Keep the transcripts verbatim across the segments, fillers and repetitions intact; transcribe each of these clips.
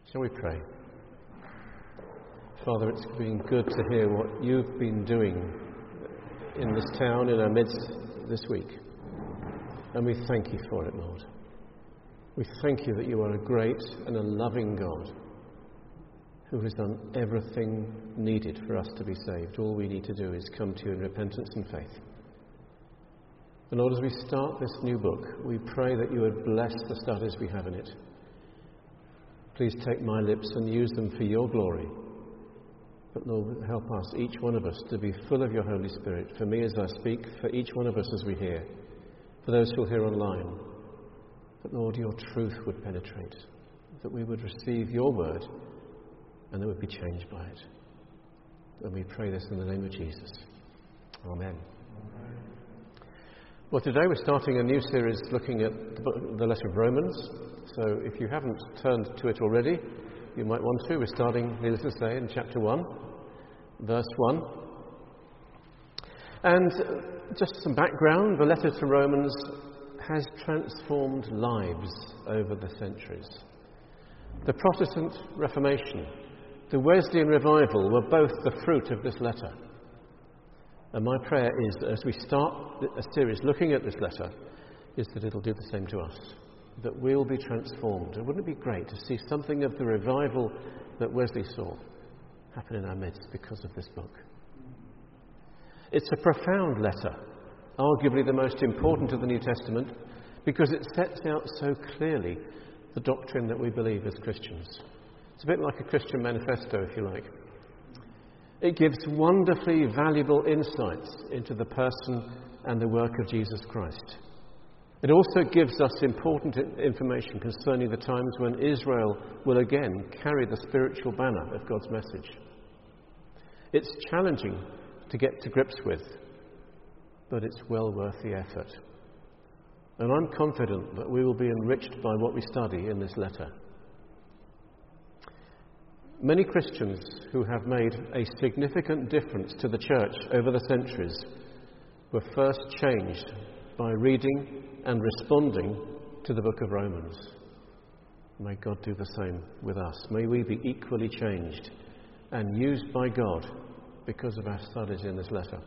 Shall we pray? Father, it's been good to hear what you've been doing in this town, in our midst this week. And we thank you for it, Lord. We thank you that you are a great and a loving God who has done everything needed for us to be saved. All we need to do is come to you in repentance and faith. And Lord, as we start this new book, we pray that you would bless the studies we have in it. Please take my lips and use them for your glory. But Lord, help us, each one of us, to be full of your Holy Spirit. For me as I speak, for each one of us as we hear, for those who will hear online. That, Lord, your truth would penetrate, that we would receive your word and that we'd be changed by it. And we pray this in the name of Jesus. Amen. Amen. Well, today we're starting a new series looking at the, book, the letter of Romans. So if you haven't turned to it already, you might want to. We're starting, needless to say, in chapter one, verse one. And just some background, the letter to Romans has transformed lives over the centuries. The Protestant Reformation, the Wesleyan revival were both the fruit of this letter. And my prayer is that as we start a series looking at this letter, is that it'll do the same to us, that we'll be transformed. And wouldn't it be great to see something of the revival that Wesley saw happen in our midst because of this book? It's a profound letter, arguably the most important of the New Testament, because it sets out so clearly the doctrine that we believe as Christians. It's a bit like a Christian manifesto, if you like. It gives wonderfully valuable insights into the person and the work of Jesus Christ. It also gives us important information concerning the times when Israel will again carry the spiritual banner of God's message. It's challenging to get to grips with, but it's well worth the effort. And I'm confident that we will be enriched by what we study in this letter. Many Christians who have made a significant difference to the church over the centuries were first changed by reading and responding to the book of Romans. May God do the same with us. May we be equally changed and used by God because of our studies in this letter.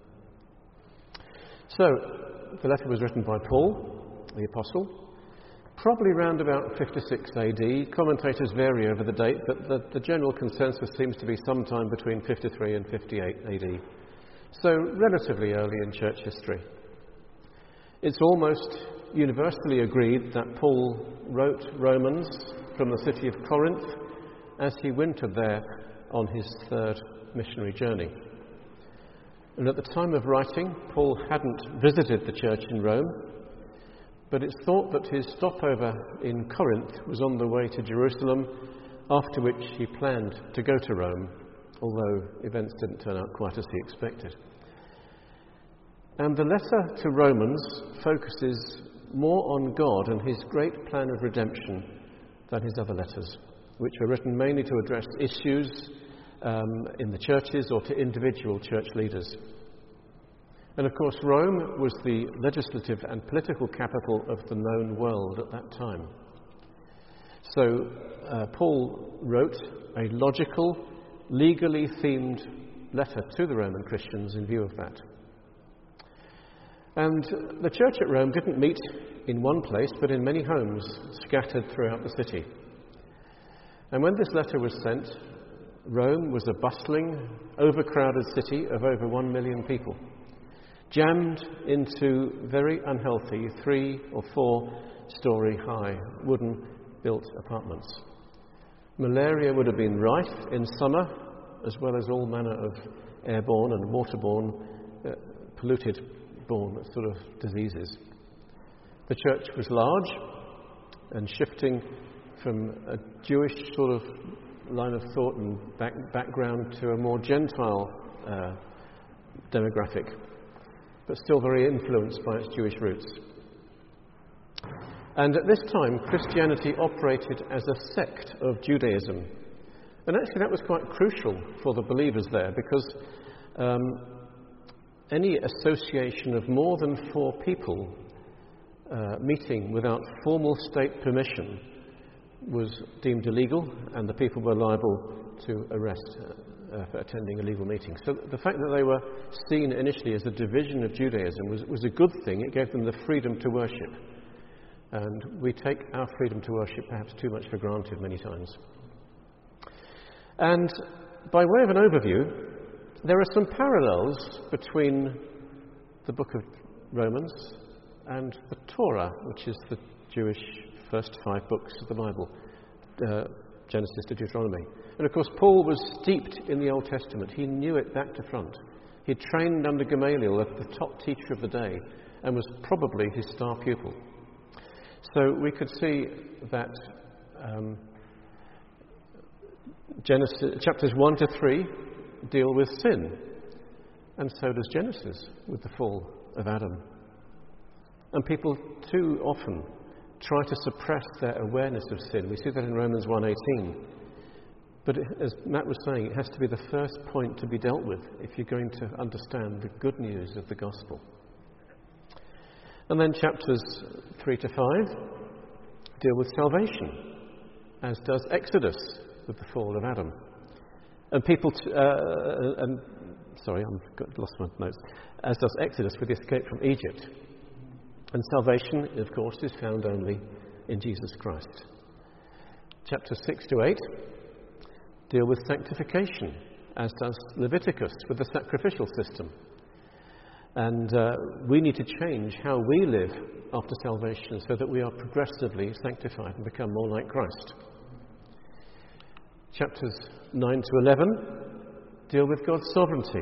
So, the letter was written by Paul, the Apostle, probably around about fifty-six A D. Commentators vary over the date, but the, the general consensus seems to be sometime between fifty-three and fifty-eight A D. So, relatively early in church history. It's almost universally agreed that Paul wrote Romans from the city of Corinth as he wintered there on his third missionary journey. And at the time of writing, Paul hadn't visited the church in Rome, but it's thought that his stopover in Corinth was on the way to Jerusalem, after which he planned to go to Rome, although events didn't turn out quite as he expected. And the letter to Romans focuses more on God and his great plan of redemption than his other letters, which are written mainly to address issues um, in the churches or to individual church leaders. And of course, Rome was the legislative and political capital of the known world at that time. So uh, Paul wrote a logical, legally themed letter to the Roman Christians in view of that. And the church at Rome didn't meet in one place, but in many homes scattered throughout the city. And when this letter was sent, Rome was a bustling, overcrowded city of over one million people, jammed into very unhealthy three or four story high wooden built apartments. Malaria would have been rife in summer, as well as all manner of airborne and waterborne uh, polluted born sort of diseases. The church was large and shifting from a Jewish sort of line of thought and back, background to a more Gentile uh, demographic, but still very influenced by its Jewish roots. And at this time, Christianity operated as a sect of Judaism. And actually that was quite crucial for the believers there, because um, any association of more than four people uh, meeting without formal state permission was deemed illegal, and the people were liable to arrest uh, uh, for attending illegal meetings. So the fact that they were seen initially as a division of Judaism was, was a good thing. It gave them the freedom to worship. And we take our freedom to worship perhaps too much for granted many times. And by way of an overview, there are some parallels between the book of Romans and the Torah, which is the Jewish first five books of the Bible, uh, Genesis to Deuteronomy. And of course, Paul was steeped in the Old Testament. He knew it back to front. He trained under Gamaliel, the top teacher of the day, and was probably his star pupil. So we could see that um, Genesis, chapters one to three deal with sin, and so does Genesis with the fall of Adam. And people too often try to suppress their awareness of sin. We see that in Romans one eighteen. But it, as Matt was saying, it has to be the first point to be dealt with if you're going to understand the good news of the gospel. And then chapters three to five deal with salvation, as does Exodus with the fall of Adam. And people, t- uh, and sorry, I've lost my notes. As does Exodus with the escape from Egypt. And salvation, of course, is found only in Jesus Christ. Chapters six to eight deal with sanctification, as does Leviticus with the sacrificial system. And uh, we need to change how we live after salvation so that we are progressively sanctified and become more like Christ. Chapters nine to eleven deal with God's sovereignty,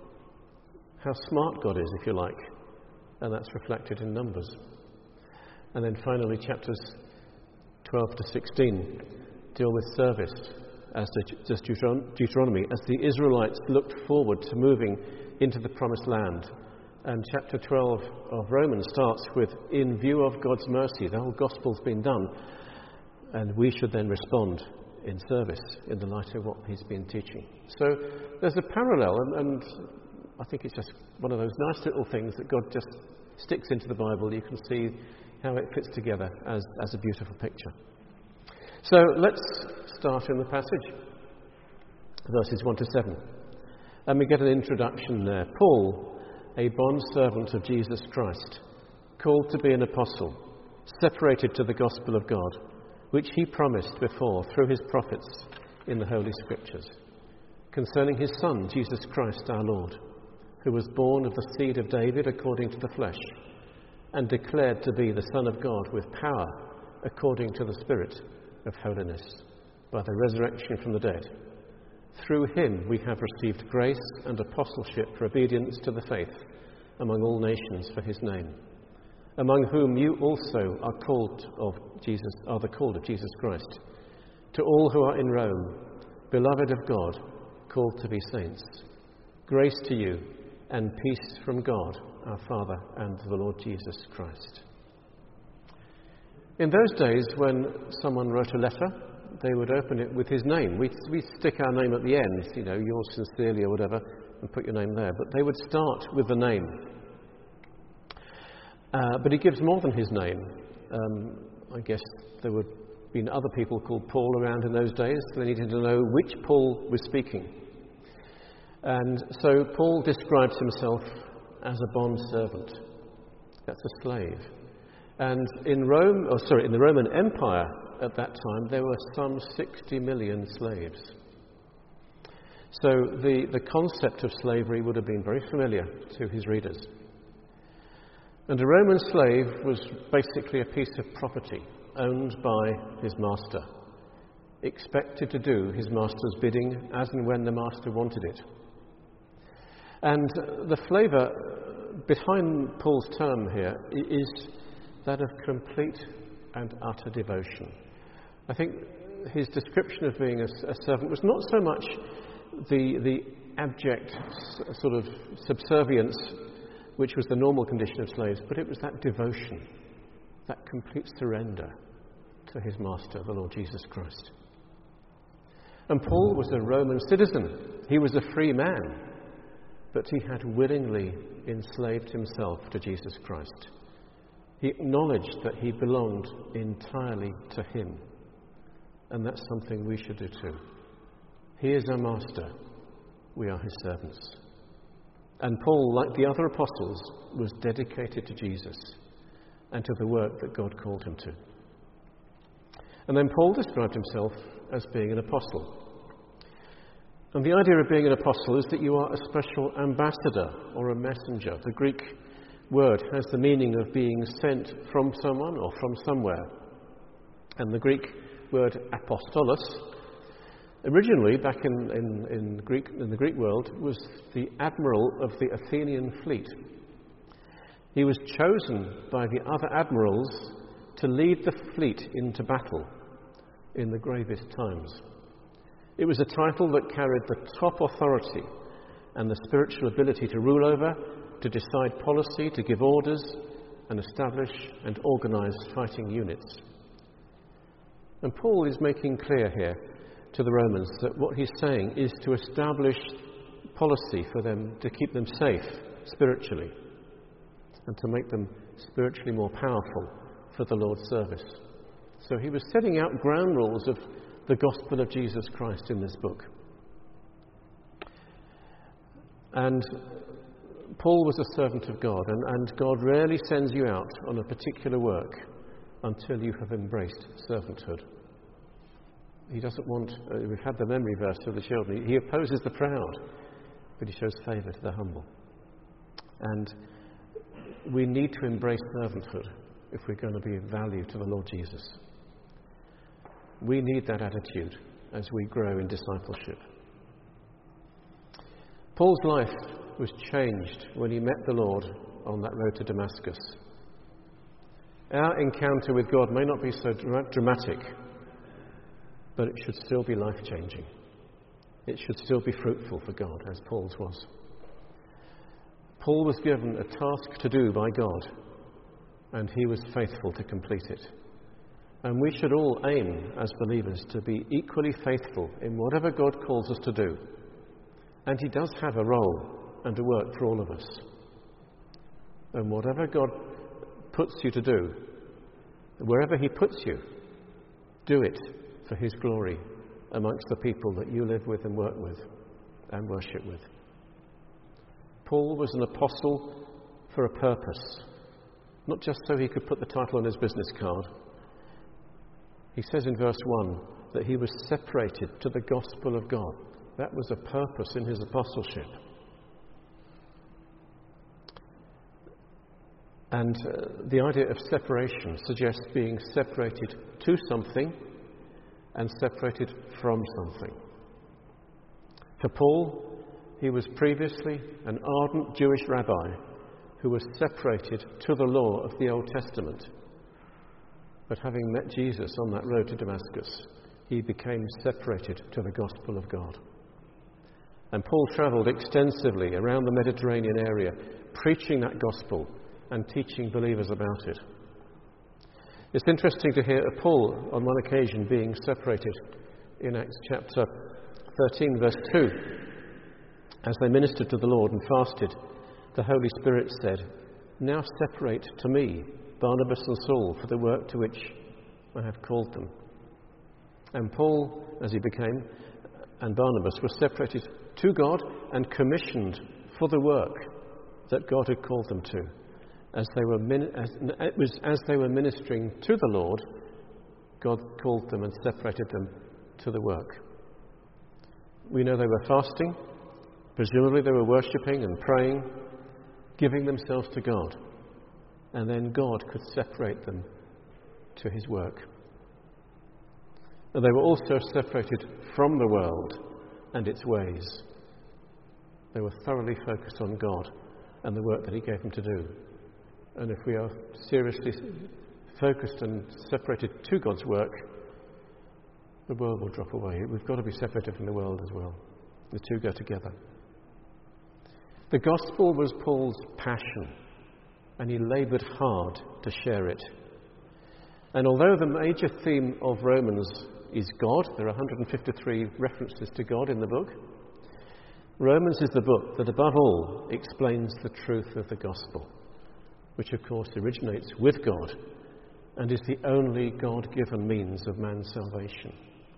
how smart God is, if you like, and that's reflected in Numbers. And then finally, chapters twelve to sixteen deal with service, as does Deuteronomy, as the Israelites looked forward to moving into the promised land. And chapter twelve of Romans starts with, in view of God's mercy, the whole gospel's been done, and we should then respond in service in the light of what he's been teaching. So there's a parallel, and, and I think it's just one of those nice little things that God just sticks into the Bible. You can see how it fits together as, as a beautiful picture. So let's start in the passage, verses one to seven. And we get an introduction there. Paul, a bondservant of Jesus Christ, called to be an apostle, separated to the gospel of God, which he promised before through his prophets in the Holy Scriptures, concerning his Son, Jesus Christ our Lord, who was born of the seed of David according to the flesh, and declared to be the Son of God with power according to the Spirit of holiness, by the resurrection from the dead. Through him we have received grace and apostleship for obedience to the faith among all nations for his name, among whom you also are called of Jesus, are the called of Jesus Christ. To all who are in Rome, beloved of God, called to be saints, grace to you and peace from God, our Father, and the Lord Jesus Christ. In those days, when someone wrote a letter, they would open it with his name. We we stick our name at the end, you know, yours sincerely or whatever, and put your name there. But they would start with the name. Uh, but he gives more than his name. Um, I guess there would have been other people called Paul around in those days. They needed to know which Paul was speaking. And so Paul describes himself as a bondservant. That's a slave. And in Rome, or sorry, in the Roman Empire at that time, there were some sixty million slaves. So the, the concept of slavery would have been very familiar to his readers. And a Roman slave was basically a piece of property owned by his master, expected to do his master's bidding as and when the master wanted it. And the flavour behind Paul's term here is that of complete and utter devotion. I think his description of being a, a servant was not so much the, the abject s- sort of subservience which was the normal condition of slaves, but it was that devotion, that complete surrender to his master, the Lord Jesus Christ. And Paul was a Roman citizen. He was a free man, but he had willingly enslaved himself to Jesus Christ. He acknowledged that he belonged entirely to him. And that's something we should do too. He is our master. We are his servants. And Paul, like the other apostles, was dedicated to Jesus and to the work that God called him to. And then Paul described himself as being an apostle. And the idea of being an apostle is that you are a special ambassador or a messenger. The Greek word has the meaning of being sent from someone or from somewhere. And the Greek word apostolos, originally back in, in, in, Greek, in the Greek world, was the admiral of the Athenian fleet. He was chosen by the other admirals to lead the fleet into battle in the gravest times. It was a title that carried the top authority and the spiritual ability to rule over, to decide policy, to give orders, and establish and organise fighting units. And Paul is making clear here to the Romans that what he's saying is to establish policy for them, to keep them safe spiritually, and to make them spiritually more powerful for the Lord's service. So he was setting out ground rules of the gospel of Jesus Christ in this book. And Paul was a servant of God, and, and God rarely sends you out on a particular work until you have embraced servanthood. He doesn't want, uh, we've had the memory verse for the children, he opposes the proud, but he shows favour to the humble. And we need to embrace servanthood if we're going to be of value to the Lord Jesus. We need that attitude as we grow in discipleship. Paul's life was changed when he met the Lord on that road to Damascus. Our encounter with God may not be so dramatic, but it should still be life-changing. It should still be fruitful for God, as Paul's was. Paul was given a task to do by God, and he was faithful to complete it. And we should all aim, as believers, to be equally faithful in whatever God calls us to do. And he does have a role and a work for all of us. And whatever God puts you to do, wherever he puts you, do it for his glory amongst the people that you live with and work with and worship with. Paul was an apostle for a purpose, not just so he could put the title on his business card. He says in verse one that he was separated to the gospel of God. That was a purpose in his apostleship. And uh, the idea of separation suggests being separated to something and separated from something. For Paul, he was previously an ardent Jewish rabbi who was separated to the law of the Old Testament. But having met Jesus on that road to Damascus, he became separated to the gospel of God. And Paul travelled extensively around the Mediterranean area, preaching that gospel and teaching believers about it. It's interesting to hear Paul on one occasion being separated in Acts chapter thirteen, verse two. As they ministered to the Lord and fasted, the Holy Spirit said, "Now separate to me Barnabas and Saul for the work to which I have called them." And Paul, as he became, and Barnabas were separated to God and commissioned for the work that God had called them to. As they were min- as, it was as they were ministering to the Lord, God called them and separated them to the work. We know they were fasting. Presumably they were worshipping and praying, giving themselves to God. And then God could separate them to his work. And they were also separated from the world and its ways. They were thoroughly focused on God and the work that he gave them to do. And if we are seriously focused and separated to God's work, the world will drop away. We've got to be separated from the world as well. The two go together. The gospel was Paul's passion, and he laboured hard to share it. And although the major theme of Romans is God, there are one hundred fifty-three references to God in the book, Romans is the book that above all explains the truth of the gospel, which of course originates with God and is the only God-given means of man's salvation.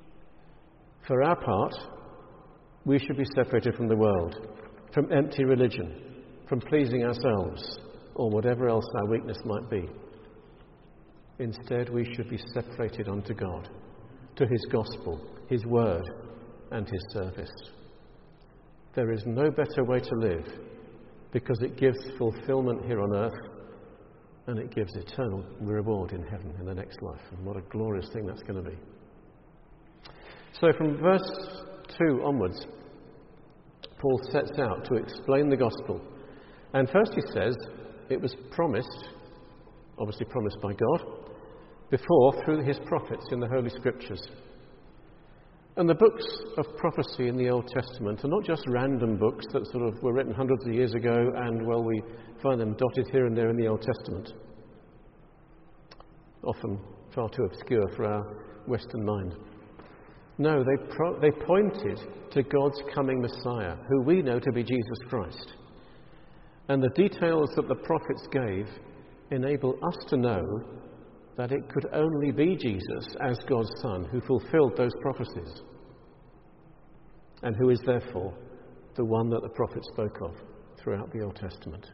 For our part, we should be separated from the world, from empty religion, from pleasing ourselves, or whatever else our weakness might be. Instead, we should be separated unto God, to his gospel, his word, and his service. There is no better way to live, because it gives fulfillment here on earth, and it gives eternal reward in heaven in the next life. And what a glorious thing that's going to be. So from verse two onwards, Paul sets out to explain the gospel. And first he says it was promised, obviously promised by God, before through his prophets in the Holy Scriptures. And the books of prophecy in the Old Testament are not just random books that sort of were written hundreds of years ago and, well, we find them dotted here and there in the Old Testament. Often far too obscure for our Western mind. No, they, pro- they pointed to God's coming Messiah, who we know to be Jesus Christ. And the details that the prophets gave enable us to know that it could only be Jesus as God's Son who fulfilled those prophecies, and who is therefore the one that the prophets spoke of throughout the Old Testament.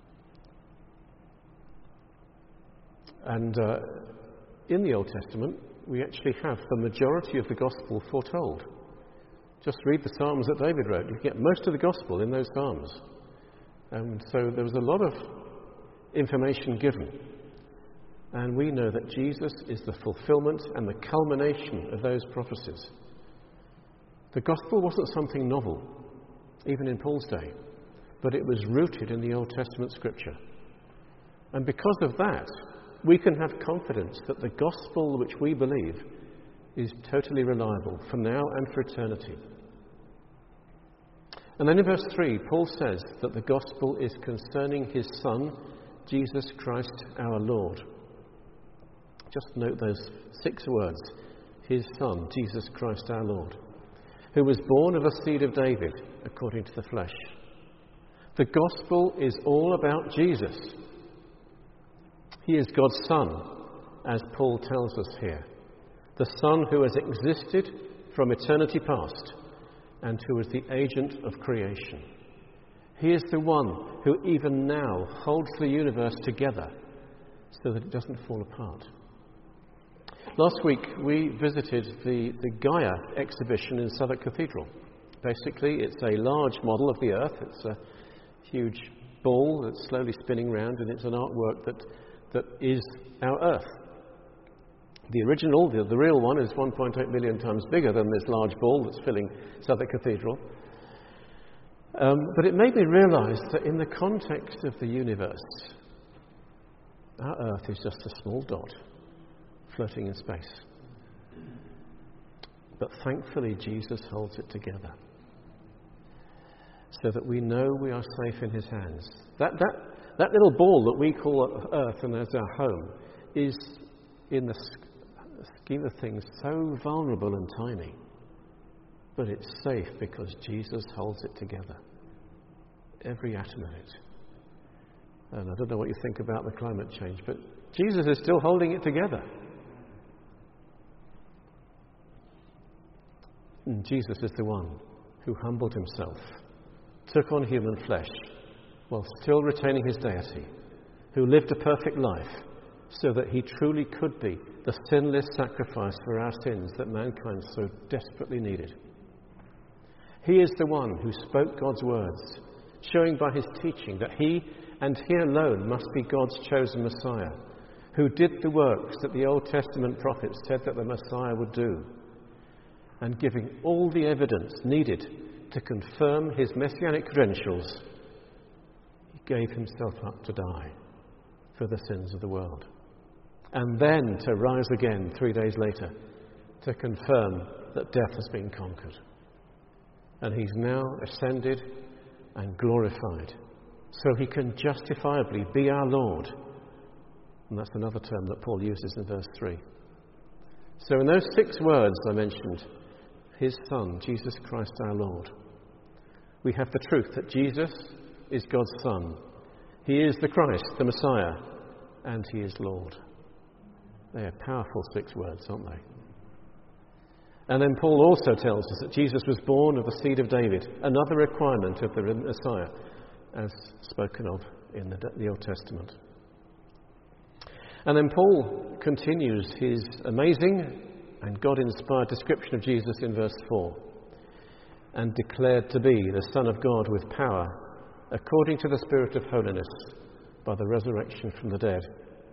And uh, in the Old Testament, we actually have the majority of the gospel foretold. Just read the Psalms that David wrote. You get most of the gospel in those Psalms. And so there was a lot of information given. And we know that Jesus is the fulfillment and the culmination of those prophecies. The gospel wasn't something novel, even in Paul's day, but it was rooted in the Old Testament scripture. And because of that, we can have confidence that the gospel which we believe is totally reliable for now and for eternity. And then in verse three, Paul says that the gospel is concerning his Son, Jesus Christ our Lord. Just note those six words. His Son, Jesus Christ our Lord, who was born of a seed of David, according to the flesh. The gospel is all about Jesus. He is God's Son, as Paul tells us here. The Son who has existed from eternity past and who is the agent of creation. He is the one who even now holds the universe together so that it doesn't fall apart. Last week we visited the, the Gaia exhibition in Southwark Cathedral. Basically it's a large model of the Earth. It's a huge ball that's slowly spinning round, and it's an artwork that, that is our Earth. The original, the, the real one, is one point eight million times bigger than this large ball that's filling Southwark Cathedral. Um, but it made me realise that in the context of the universe, our Earth is just a small dot floating in space. But thankfully Jesus holds it together so that we know we are safe in his hands. That, that, that little ball that we call Earth and as our home is, in the scheme of things, so vulnerable and tiny. But it's safe because Jesus holds it together. Every atom of it. And I don't know what you think about the climate change, but Jesus is still holding it together. And Jesus is the one who humbled himself, took on human flesh, while still retaining his deity, who lived a perfect life, so that he truly could be the sinless sacrifice for our sins that mankind so desperately needed. He is the one who spoke God's words, showing by his teaching that he and he alone must be God's chosen Messiah, who did the works that the Old Testament prophets said that the Messiah would do, and giving all the evidence needed to confirm his messianic credentials, he gave himself up to die for the sins of the world, and then to rise again three days later to confirm that death has been conquered. And he's now ascended and glorified, so he can justifiably be our Lord. And that's another term that Paul uses in verse three. So in those six words I mentioned, his Son, Jesus Christ our Lord, we have the truth that Jesus is God's Son. He is the Christ, the Messiah, and he is Lord. They are powerful six words, aren't they? And then Paul also tells us that Jesus was born of the seed of David, another requirement of the Messiah, as spoken of in the, the Old Testament. And then Paul continues his amazing and God-inspired description of Jesus in verse four. And declared to be the Son of God with power, according to the Spirit of holiness, by the resurrection from the dead.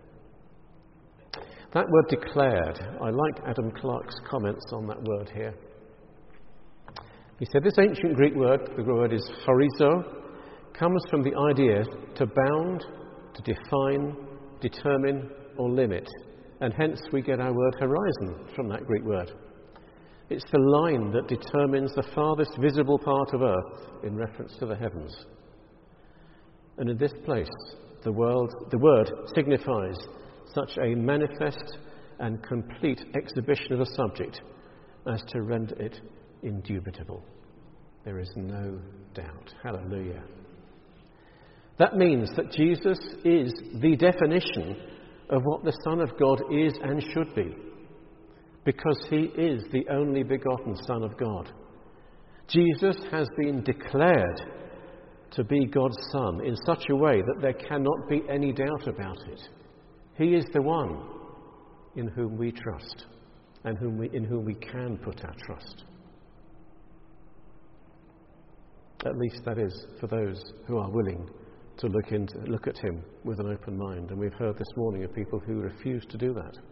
That word declared, I like Adam Clarke's comments on that word here. He said this ancient Greek word, the word is horizo, comes from the idea to bound, to define, determine or limit, and hence we get our word horizon from that Greek word. It's the line that determines the farthest visible part of earth in reference to the heavens. And in this place, the, world, the word signifies such a manifest and complete exhibition of the subject as to render it indubitable. There is no doubt. Hallelujah. That means that Jesus is the definition of what the Son of God is and should be, because he is the only begotten Son of God. Jesus has been declared to be God's Son in such a way that there cannot be any doubt about it. He is the one in whom we trust and whom we, in whom we can put our trust. At least that is for those who are willing to look, into, look at him with an open mind. And we've heard this morning of people who refuse to do that.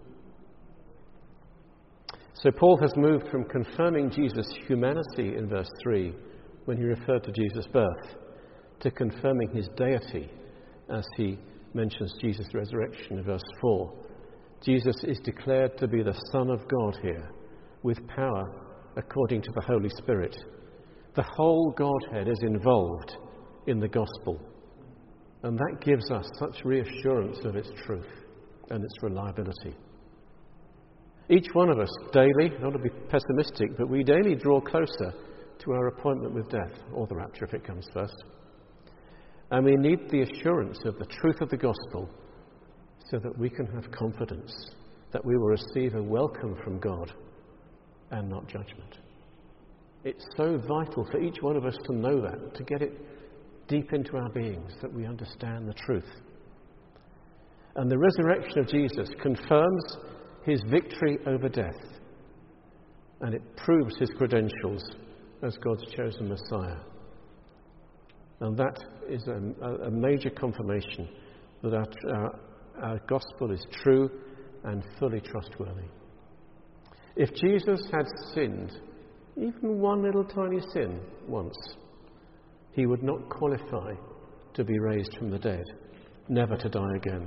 So Paul has moved from confirming Jesus' humanity in verse three, when he referred to Jesus' birth, to confirming his deity as he mentions Jesus' resurrection in verse four. Jesus is declared to be the Son of God here, with power according to the Holy Spirit. The whole Godhead is involved in the gospel, and that gives us such reassurance of its truth and its reliability. Each one of us daily, not to be pessimistic, but we daily draw closer to our appointment with death, or the rapture if it comes first. And we need the assurance of the truth of the gospel so that we can have confidence that we will receive a welcome from God and not judgment. It's so vital for each one of us to know that, to get it deep into our beings, that we understand the truth. And the resurrection of Jesus confirms his victory over death, and it proves his credentials as God's chosen Messiah. And that is a, a major confirmation that our, our, our gospel is true and fully trustworthy. If Jesus had sinned even one little tiny sin once, he would not qualify to be raised from the dead, never to die again.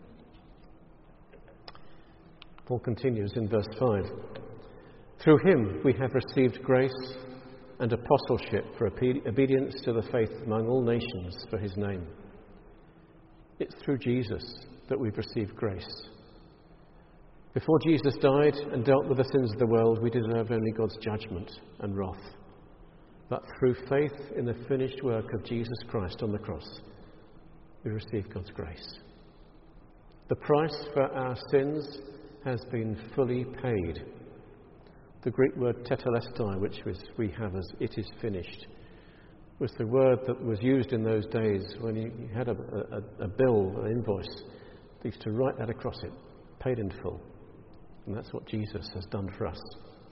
Paul continues in verse five. Through him we have received grace and apostleship for obedience to the faith among all nations for his name. It's through Jesus that we've received grace. Before Jesus died and dealt with the sins of the world, we deserved only God's judgment and wrath. But through faith in the finished work of Jesus Christ on the cross, we receive God's grace. The price for our sins has been fully paid. The Greek word tetelestai, which was, we have as "it is finished," was the word that was used in those days when you had a, a, a bill, an invoice. They used to write that across it, paid in full. And that's what Jesus has done for us.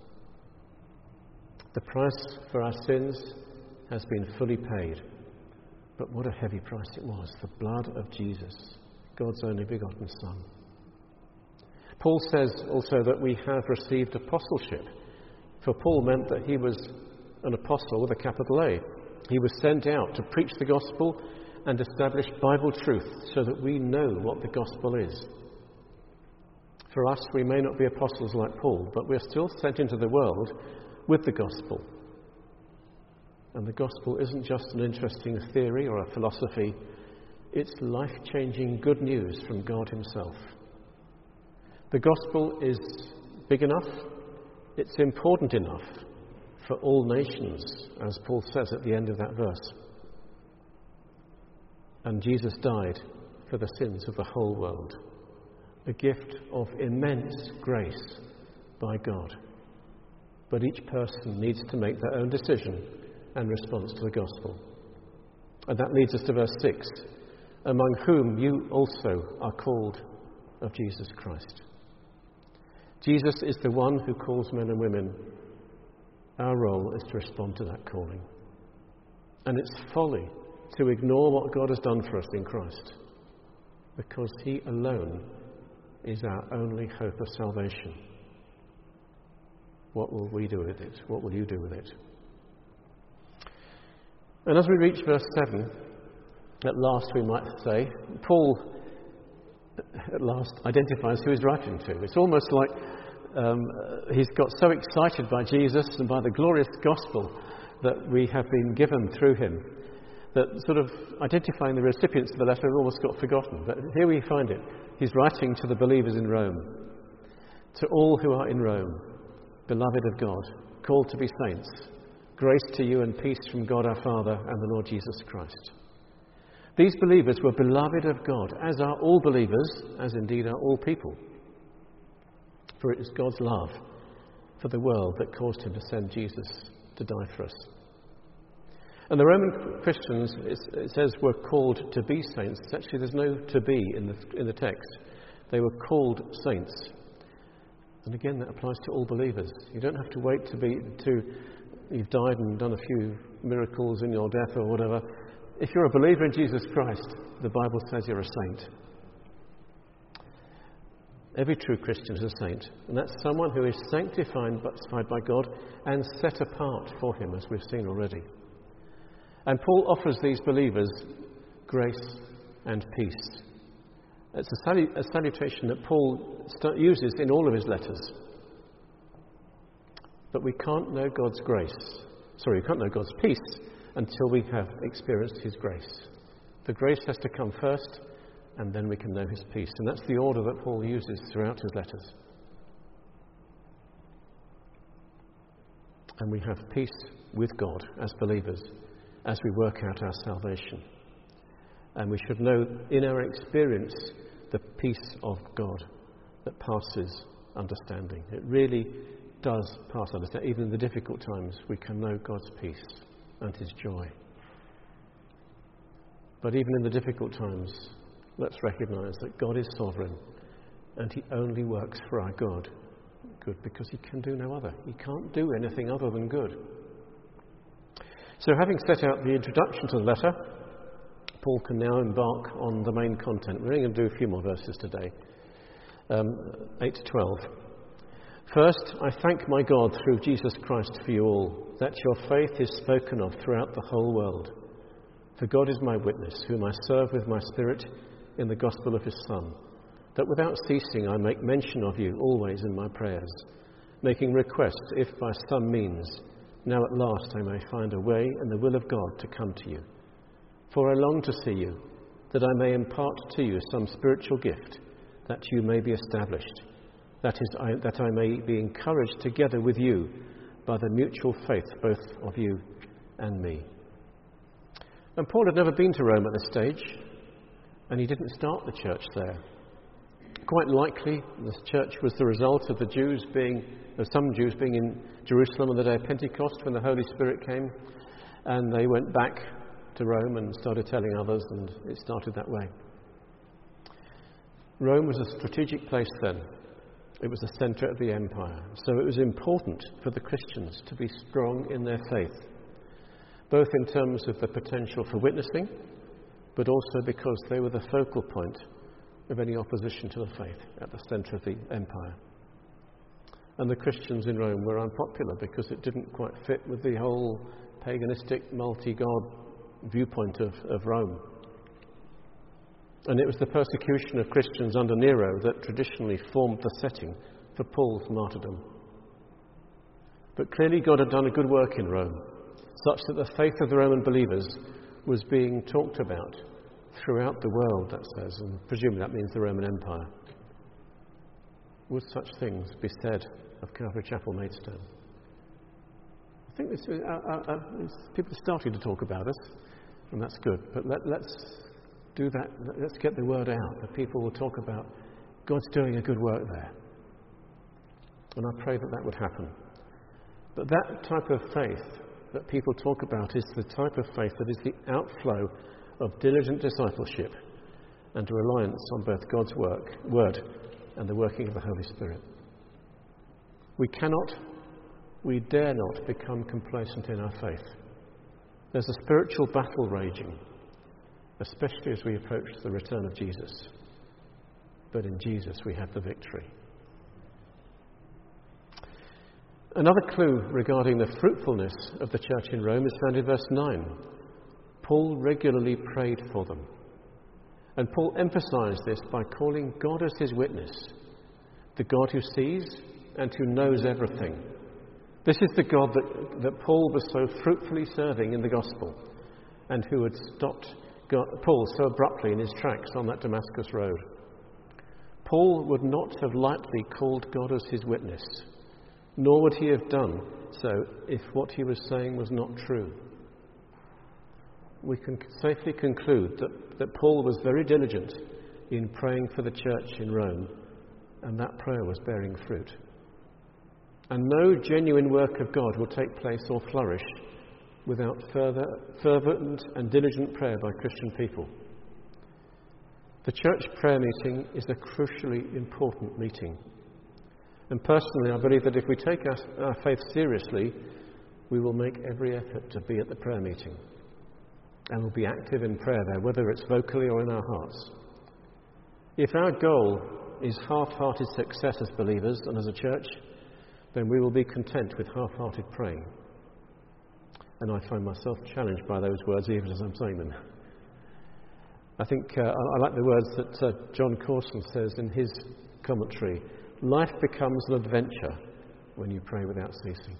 The price for our sins has been fully paid. But what a heavy price it was, the blood of Jesus, God's only begotten Son. Paul says also that we have received apostleship. For Paul meant that he was an apostle with a capital A. He was sent out to preach the gospel and establish Bible truth so that we know what the gospel is. For us, we may not be apostles like Paul, but we're still sent into the world with the gospel. And the gospel isn't just an interesting theory or a philosophy. It's life-changing good news from God himself. The gospel is big enough, it's important enough for all nations, as Paul says at the end of that verse. And Jesus died for the sins of the whole world, a gift of immense grace by God. but each person needs to make their own decision and response to the gospel. And that leads us to verse six, among whom you also are called of Jesus Christ. Jesus is the one who calls men and women. Our role is to respond to that calling. And it's folly to ignore what God has done for us in Christ, because he alone is our only hope of salvation. What will we do with it? What will you do with it? And as we reach verse seven, at last we might say, Paul at last identifies who he's writing to. It's almost like um, he's got so excited by Jesus and by the glorious gospel that we have been given through him that sort of identifying the recipients of the letter almost got forgotten. But here we find it. He's writing to the believers in Rome. To all who are in Rome, beloved of God, called to be saints, grace to you and peace from God our Father and the Lord Jesus Christ. These believers were beloved of God, as are all believers, as indeed are all people. For it is God's love for the world that caused him to send Jesus to die for us. And the Roman Christians, it says, were called to be saints. Actually, there's no to be in the, in the text. They were called saints. And again, that applies to all believers. You don't have to wait to be to you've died and done a few miracles in your death or whatever. If you're a believer in Jesus Christ, the Bible says you're a saint. Every true Christian is a saint, and that's someone who is sanctified by God and set apart for him, as we've seen already. And Paul offers these believers grace and peace. It's a, salu- a salutation that Paul st- uses in all of his letters. But we can't know God's grace, sorry, we can't know God's peace until we have experienced his grace. The grace has to come first, and then we can know his peace. And that's the order that Paul uses throughout his letters. And we have peace with God as believers as we work out our salvation. And we should know in our experience the peace of God that passes understanding. It really does pass understanding. Even in the difficult times, we can know God's peace and his joy. But even in the difficult times, let's recognise that God is sovereign and he only works for our God. Good, because he can do no other. He can't do anything other than good. So having set out the introduction to the letter, Paul can now embark on the main content. We're only going to do a few more verses today, um, eight to twelve. First, I thank my God through Jesus Christ for you all, that your faith is spoken of throughout the whole world. For God is my witness, whom I serve with my spirit in the gospel of his Son, that without ceasing I make mention of you always in my prayers, making request, if by some means, now at last I may find a way in the will of God to come to you. For I long to see you, that I may impart to you some spiritual gift, that you may be established, that is, I, that I may be encouraged together with you by the mutual faith both of you and me. And Paul had never been to Rome at this stage, and he didn't start the church there. Quite likely, this church was the result of the Jews being, of some Jews being in Jerusalem on the day of Pentecost when the Holy Spirit came, and they went back to Rome and started telling others, and it started that way. Rome was a strategic place then. It was the centre of the empire. So it was important for the Christians to be strong in their faith, both in terms of the potential for witnessing, but also because they were the focal point of any opposition to the faith at the centre of the empire. And the Christians in Rome were unpopular because it didn't quite fit with the whole paganistic, multi-god viewpoint of, of Rome. And it was the persecution of Christians under Nero that traditionally formed the setting for Paul's martyrdom. But clearly God had done a good work in Rome, such that the faith of the Roman believers was being talked about throughout the world, that says, and presumably that means the Roman Empire. Would such things be said of Calvary Chapel Maidstone? I think this, uh, uh, uh, people are starting to talk about us, and that's good. But let, let's do that. Let's get the word out. That people will talk about God's doing a good work there. And I pray that that would happen. But that type of faith that people talk about is the type of faith that is the outflow of diligent discipleship and a reliance on both God's work, word and the working of the Holy Spirit. We cannot, we dare not become complacent in our faith. There's a spiritual battle raging, especially as we approach the return of Jesus. But in Jesus we have the victory. Another clue regarding the fruitfulness of the church in Rome is found in verse nine. Paul regularly prayed for them. And Paul emphasized this by calling God as his witness, the God who sees and who knows everything. This is the God that, that Paul was so fruitfully serving in the gospel, and who had stopped God, Paul so abruptly in his tracks on that Damascus road. Paul would not have lightly called God as his witness, nor would he have done so if what he was saying was not true. We can safely conclude that, that Paul was very diligent in praying for the church in Rome, and that prayer was bearing fruit. And no genuine work of God will take place or flourish without further fervent and diligent prayer by Christian people. The church prayer meeting is a crucially important meeting. And personally, I believe that if we take our, our faith seriously, we will make every effort to be at the prayer meeting. And will be active in prayer there, whether it's vocally or in our hearts. If our goal is half-hearted success as believers and as a church, then we will be content with half-hearted praying. And I find myself challenged by those words even as I'm saying them. I think uh, I like the words that uh, John Corson says in his commentary. Life becomes an adventure when you pray without ceasing.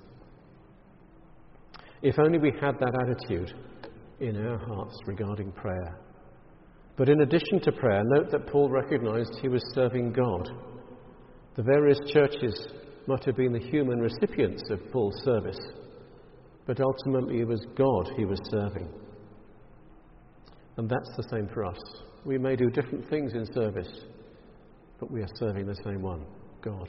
If only we had that attitude in our hearts regarding prayer. But in addition to prayer, note that Paul recognized he was serving God. The various churches might have been the human recipients of Paul's service, but ultimately it was God he was serving. And that's the same for us. We may do different things in service, but we are serving the same one, God.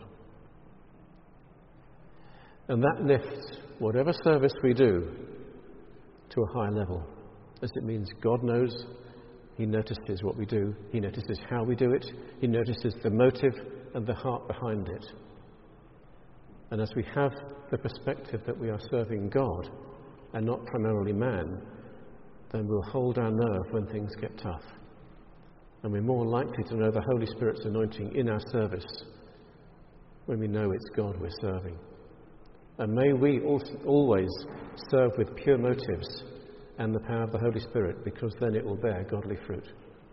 And that lifts whatever service we do to a high level, as it means God knows, he notices what we do, he notices how we do it, he notices the motive and the heart behind it. And as we have the perspective that we are serving God and not primarily man, then we'll hold our nerve when things get tough. And we're more likely to know the Holy Spirit's anointing in our service when we know it's God we're serving. And may we also always serve with pure motives and the power of the Holy Spirit, because then it will bear godly fruit.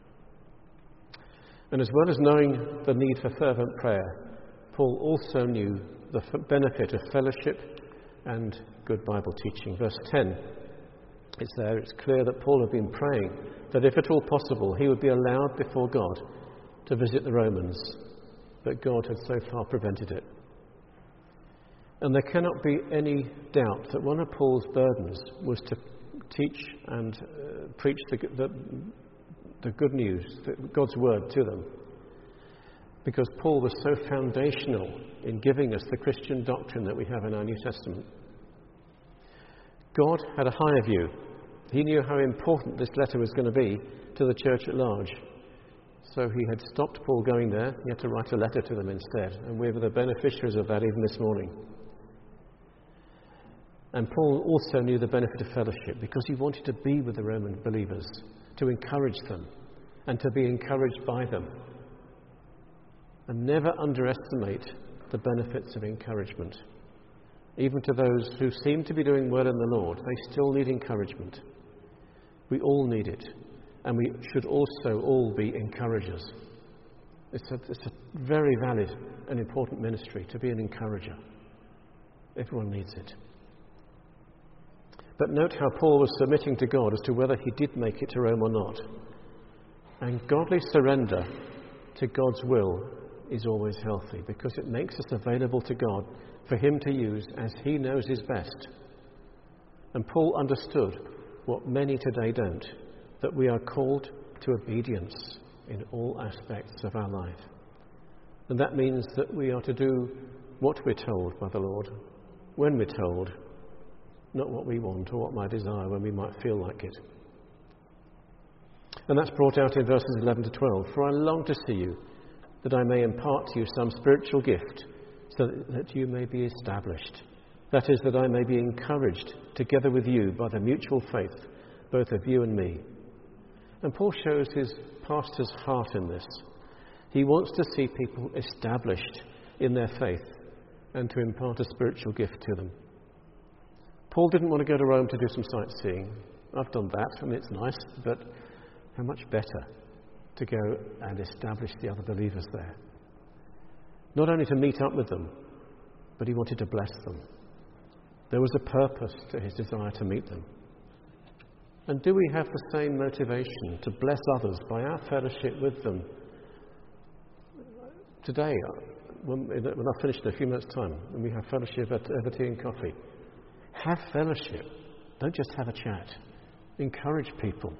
And as well as knowing the need for fervent prayer, Paul also knew the f- benefit of fellowship and good Bible teaching. Verse ten, it's there, it's clear that Paul had been praying that if at all possible he would be allowed before God to visit the Romans, but God had so far prevented it. And there cannot be any doubt that one of Paul's burdens was to teach and uh, preach the, the, the good news, the, God's word to them. Because Paul was so foundational in giving us the Christian doctrine that we have in our New Testament. God had a higher view. He knew how important this letter was going to be to the church at large. So he had stopped Paul going there. He had to write a letter to them instead. And we were the beneficiaries of that even this morning. And Paul also knew the benefit of fellowship because he wanted to be with the Roman believers, to encourage them and to be encouraged by them. And never underestimate the benefits of encouragement. Even to those who seem to be doing well in the Lord, they still need encouragement. We all need it. And we should also all be encouragers. It's a, it's a very valid and important ministry to be an encourager. Everyone needs it. But note how Paul was submitting to God as to whether he did make it to Rome or not. And godly surrender to God's will is always healthy because it makes us available to God for him to use as he knows is best. And Paul understood what many today don't, that we are called to obedience in all aspects of our life. And that means that we are to do what we're told by the Lord when we're told, not what we want or what we desire when we might feel like it. And that's brought out in verses eleven to twelve. For I long to see you, that I may impart to you some spiritual gift, so that you may be established. That is, that I may be encouraged together with you by the mutual faith, both of you and me. And Paul shows his pastor's heart in this. He wants to see people established in their faith and to impart a spiritual gift to them. Paul didn't want to go to Rome to do some sightseeing. I've done that and it's nice, but how much better to go and establish the other believers there. Not only to meet up with them, but he wanted to bless them. There was a purpose to his desire to meet them. And do we have the same motivation to bless others by our fellowship with them? Today, when, when I finish in a few minutes' time, and we have fellowship at, over tea and coffee, have fellowship. Don't just have a chat. Encourage people.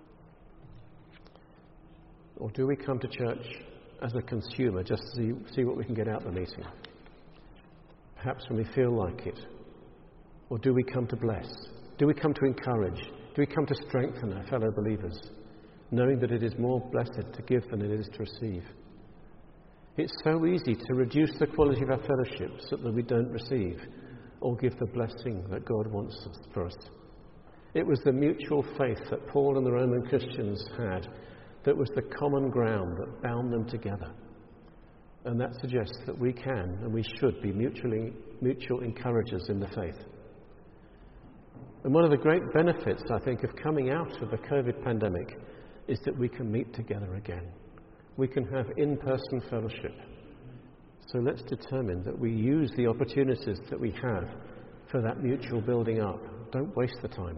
Or do we come to church as a consumer just to see, see what we can get out of the meeting? Perhaps when we feel like it. Or do we come to bless? Do we come to encourage? Do we come to strengthen our fellow believers, knowing that it is more blessed to give than it is to receive? It's so easy to reduce the quality of our fellowship so that we don't receive or give the blessing that God wants for us. It was the mutual faith that Paul and the Roman Christians had that was the common ground that bound them together. And that suggests that we can and we should be mutually mutual encouragers in the faith. And one of the great benefits, I think, of coming out of the COVID pandemic is that we can meet together again. We can have in-person fellowship. So let's determine that we use the opportunities that we have for that mutual building up. Don't waste the time.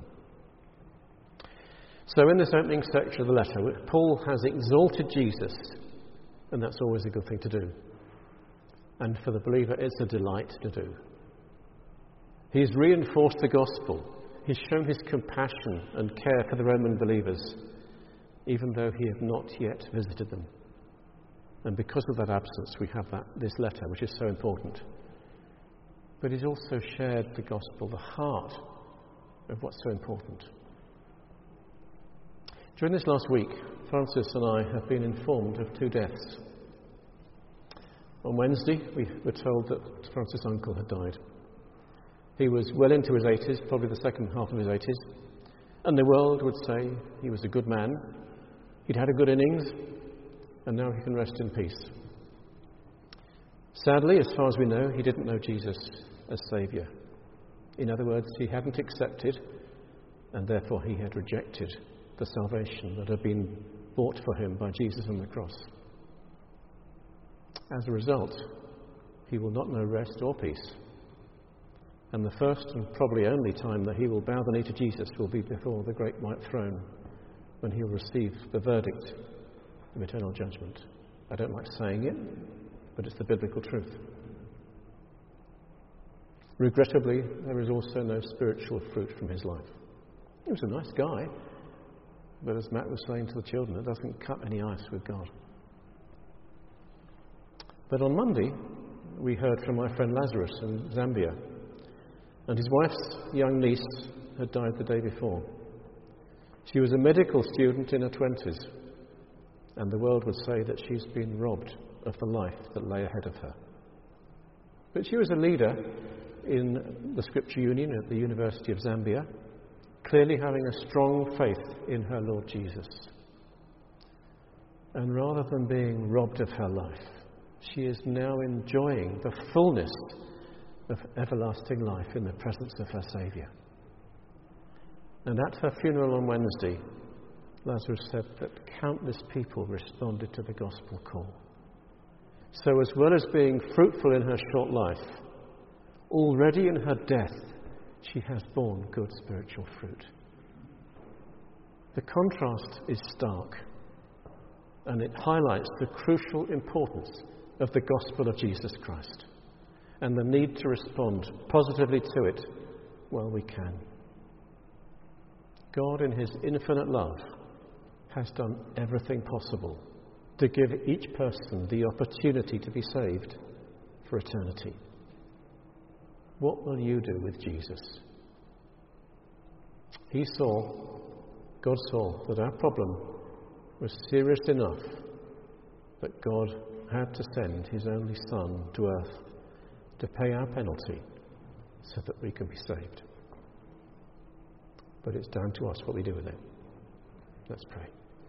So in this opening section of the letter, Paul has exalted Jesus, and that's always a good thing to do. And for the believer, it's a delight to do. He's reinforced the gospel. He's shown his compassion and care for the Roman believers, even though he had not yet visited them. And because of that absence, we have that, this letter, which is so important. But he's also shared the gospel, the heart of what's so important. During this last week, Francis and I have been informed of two deaths. On Wednesday, we were told that Francis' uncle had died. He was well into his eighties, probably the second half of his eighties, and the world would say he was a good man. He'd had a good innings, and now he can rest in peace. Sadly, as far as we know, he didn't know Jesus as Saviour. In other words, he hadn't accepted, and therefore he had rejected the salvation that had been bought for him by Jesus on the cross. As a result, he will not know rest or peace. And the first and probably only time that he will bow the knee to Jesus will be before the great white throne, when he'll receive the verdict of eternal judgment. I don't like saying it, but it's the biblical truth. Regrettably, there is also no spiritual fruit from his life. He was a nice guy, but as Matt was saying to the children, it doesn't cut any ice with God. But on Monday, we heard from my friend Lazarus in Zambia, and his wife's young niece had died the day before. She was a medical student in her twenties, and the world would say that she's been robbed of the life that lay ahead of her. But she was a leader in the Scripture Union at the University of Zambia, clearly having a strong faith in her Lord Jesus. And rather than being robbed of her life, she is now enjoying the fullness of everlasting life in the presence of her Saviour. And at her funeral on Wednesday, Lazarus said that countless people responded to the gospel call. So as well as being fruitful in her short life, already in her death, she has borne good spiritual fruit. The contrast is stark, and it highlights the crucial importance of the gospel of Jesus Christ and the need to respond positively to it while we can. God, in his infinite love, has done everything possible to give each person the opportunity to be saved for eternity. What will you do with Jesus? He saw, God saw, that our problem was serious enough that God had to send his only Son to earth to pay our penalty so that we can be saved. But it's down to us what we do with it. Let's pray.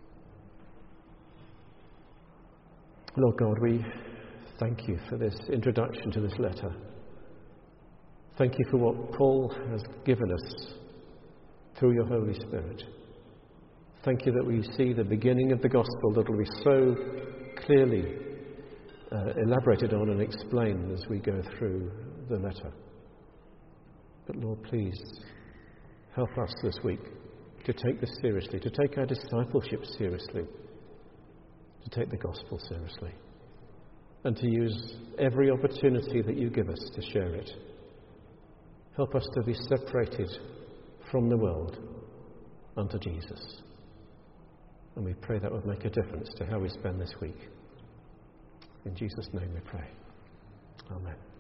Lord God, we thank you for this introduction to this letter. Thank you for what Paul has given us through your Holy Spirit. Thank you that we see the beginning of the gospel that will be so clearly uh, elaborated on and explained as we go through the letter. But Lord, please help us this week to take this seriously, to take our discipleship seriously, to take the gospel seriously, and to use every opportunity that you give us to share it. Help us to be separated from the world unto Jesus. And we pray that would make a difference to how we spend this week. In Jesus' name we pray. Amen.